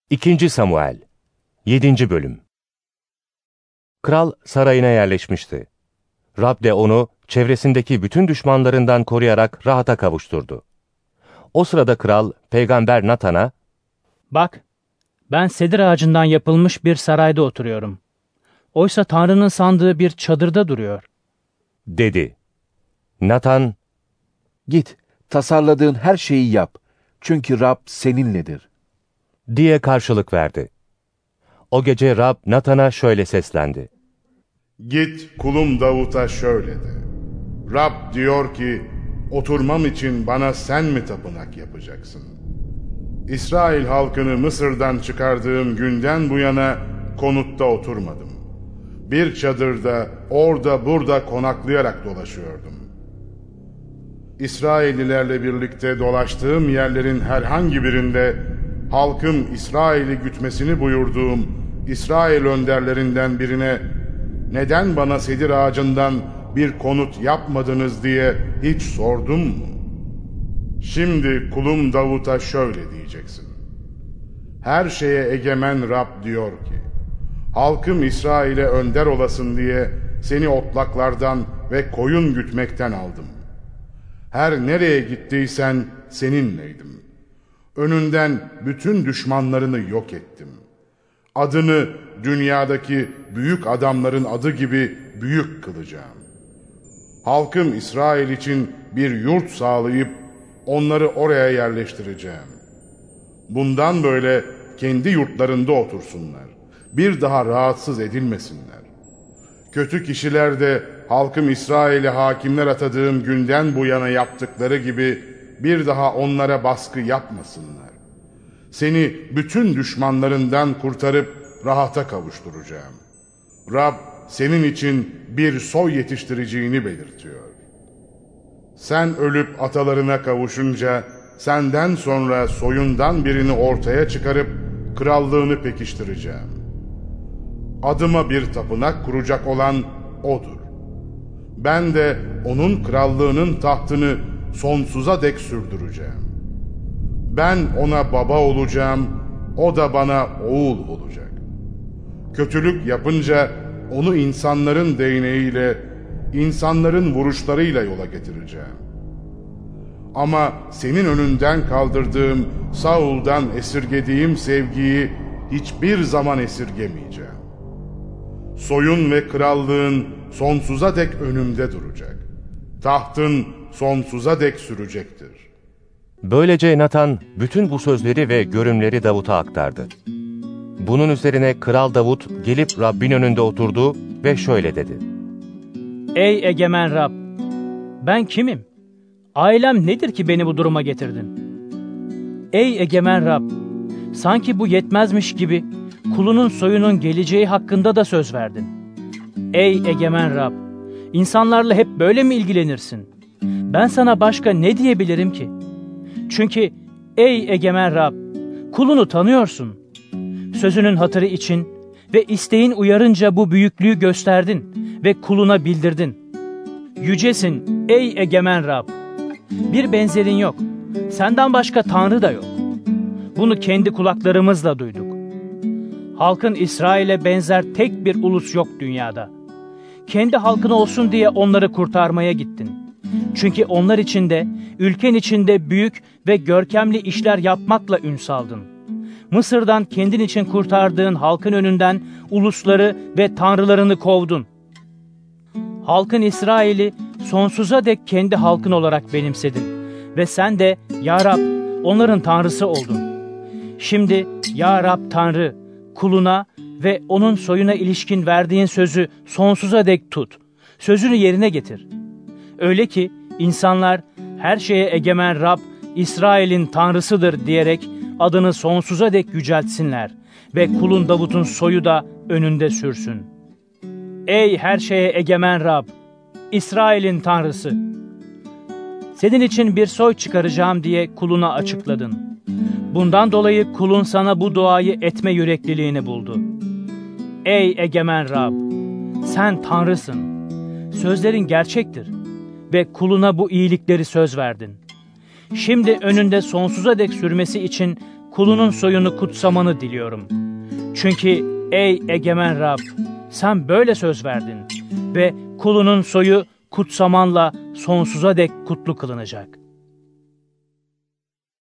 2. Samuel 7. Bölüm. Kral sarayına yerleşmişti. Rab de onu çevresindeki bütün düşmanlarından koruyarak rahata kavuşturdu. O sırada kral peygamber Natan'a, "Bak, ben sedir ağacından yapılmış bir sarayda oturuyorum. Oysa Tanrı'nın sandığı bir çadırda duruyor," dedi. Natan, "Git, tasarladığın her şeyi yap. Çünkü Rab seninledir," diye karşılık verdi. O gece Rab Natan'a şöyle seslendi. "Git kulum Davut'a şöyle de. Rab diyor ki, oturmam için bana sen mi tapınak yapacaksın? İsrail halkını Mısır'dan çıkardığım günden bu yana konutta oturmadım. Bir çadırda orada burada konaklayarak dolaşıyordum. İsraillilerle birlikte dolaştığım yerlerin herhangi birinde halkım İsrail'i gütmesini buyurduğum İsrail önderlerinden birine neden bana sedir ağacından bir konut yapmadınız diye hiç sordum mu? Şimdi kulum Davut'a şöyle diyeceksin. Her şeye egemen Rab diyor ki, halkım İsrail'e önder olasın diye seni otlaklardan ve koyun gütmekten aldım. Her nereye gittiysen seninleydim. Önünden bütün düşmanlarını yok ettim. Adını dünyadaki büyük adamların adı gibi büyük kılacağım. Halkım İsrail için bir yurt sağlayıp onları oraya yerleştireceğim. Bundan böyle kendi yurtlarında otursunlar. Bir daha rahatsız edilmesinler. Kötü kişiler de halkım İsrail'e hakimler atadığım günden bu yana yaptıkları gibi bir daha onlara baskı yapmasınlar. Seni bütün düşmanlarından kurtarıp rahata kavuşturacağım. Rab senin için bir soy yetiştireceğini belirtiyor. Sen ölüp atalarına kavuşunca senden sonra soyundan birini ortaya çıkarıp krallığını pekiştireceğim. Adıma bir tapınak kuracak olan odur. Ben de onun krallığının tahtını sonsuza dek sürdüreceğim. Ben ona baba olacağım, o da bana oğul olacak. Kötülük yapınca onu insanların değneğiyle, insanların vuruşlarıyla yola getireceğim. Ama senin önünden kaldırdığım, Saul'dan esirgediğim sevgiyi hiçbir zaman esirgemeyeceğim. Soyun ve krallığın sonsuza dek önümde duracak. Tahtın sonsuza dek sürecektir." Böylece Natan bütün bu sözleri ve görümleri Davut'a aktardı. Bunun üzerine Kral Davut gelip Rabbin önünde oturdu ve şöyle dedi. "Ey egemen Rab, ben kimim? Ailem nedir ki beni bu duruma getirdin? Ey egemen Rab, sanki bu yetmezmiş gibi kulunun soyunun geleceği hakkında da söz verdin. Ey egemen Rab, insanlarla hep böyle mi ilgilenirsin? Ben sana başka ne diyebilirim ki? Çünkü ey egemen Rab, kulunu tanıyorsun. Sözünün hatırı için ve isteğin uyarınca bu büyüklüğü gösterdin ve kuluna bildirdin. Yücesin ey egemen Rab. Bir benzerin yok. Senden başka Tanrı da yok. Bunu kendi kulaklarımızla duyduk. Halkın İsrail'e benzer tek bir ulus yok dünyada. Kendi halkın olsun diye onları kurtarmaya gittin. Çünkü onlar içinde, ülken içinde büyük ve görkemli işler yapmakla ün saldın. Mısır'dan kendin için kurtardığın halkın önünden ulusları ve tanrılarını kovdun. Halkın İsrail'i sonsuza dek kendi halkın olarak benimsedin. Ve sen de Ya Rab onların tanrısı oldun. Şimdi Ya Rab Tanrı kuluna ve onun soyuna ilişkin verdiğin sözü sonsuza dek tut. Sözünü yerine getir. Öyle ki insanlar her şeye egemen Rab İsrail'in tanrısıdır diyerek adını sonsuza dek yüceltsinler ve kulun Davut'un soyu da önünde sürsün. Ey her şeye egemen Rab, İsrail'in tanrısı! Senin için bir soy çıkaracağım diye kuluna açıkladın. Bundan dolayı kulun sana bu duayı etme yürekliliğini buldu. Ey egemen Rab, sen tanrısın. Sözlerin gerçektir ve kuluna bu iyilikleri söz verdin. Şimdi önünde sonsuza dek sürmesi için kulunun soyunu kutsamanı diliyorum. Çünkü ey egemen Rab, sen böyle söz verdin ve kulunun soyu kutsamanla sonsuza dek kutlu kılınacak.